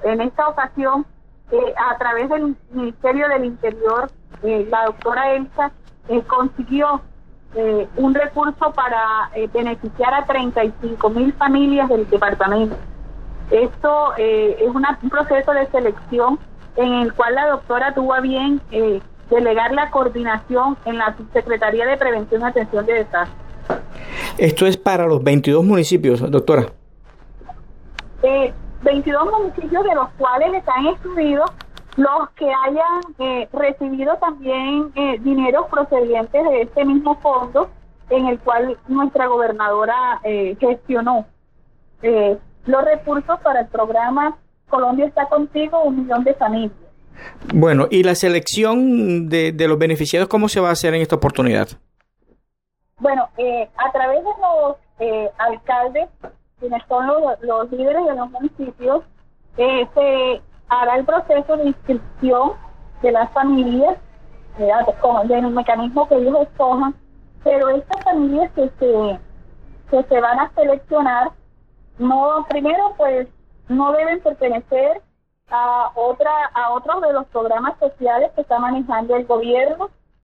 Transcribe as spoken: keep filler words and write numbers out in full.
en esta ocasión, eh, a través del Ministerio del Interior, eh, la doctora Elsa eh, consiguió eh, un recurso para eh, beneficiar a treinta y cinco mil familias del departamento. Esto eh, es una, un proceso de selección en el cual la doctora tuvo a bien eh, delegar la coordinación en la Subsecretaría de Prevención y Atención de Desastres. Esto es para los veintidós municipios, doctora. Eh, veintidós municipios, de los cuales están excluidos los que hayan eh, recibido también eh, dinero procedentes de este mismo fondo en el cual nuestra gobernadora eh, gestionó eh, los recursos para el programa Colombia está contigo, un millón de familias. Bueno, ¿y la selección de, de los beneficiarios cómo se va a hacer en esta oportunidad? Bueno, eh, a través de los eh, alcaldes, quienes son los, los líderes de los municipios, eh, se hará el proceso de inscripción de las familias, eh, con el mecanismo que ellos escojan, pero estas familias que se, que se van a seleccionar, no, primero pues no deben pertenecer a otra a otros de los programas sociales que está manejando el gobierno,